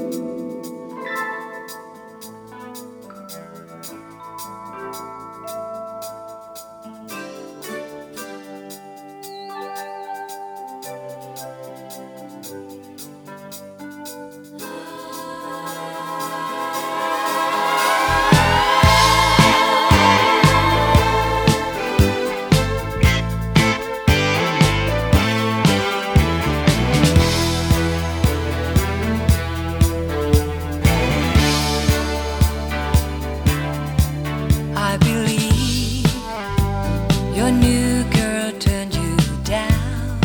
I believe your new girl turned you down,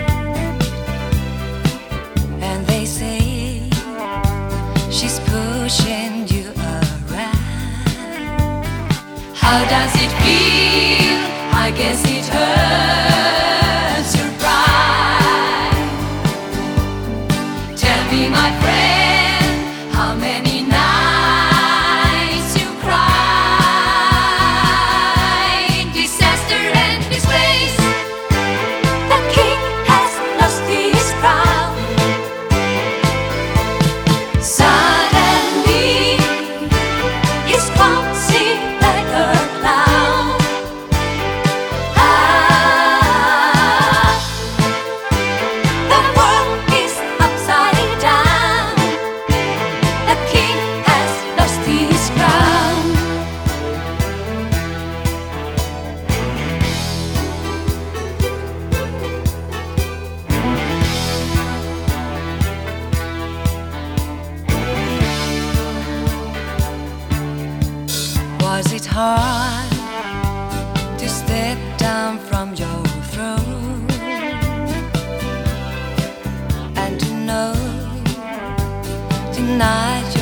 and they say she's pushing you around. How does it feel? I guess it hurts your pride. Tell me, my friend, how many nights you cried? Disaster and disgrace, the king has lost his crown. Suddenly he's clumsy like a clown. The world is upside down. The king has lost his crown. Was it hard to step down from your throne and to know tonight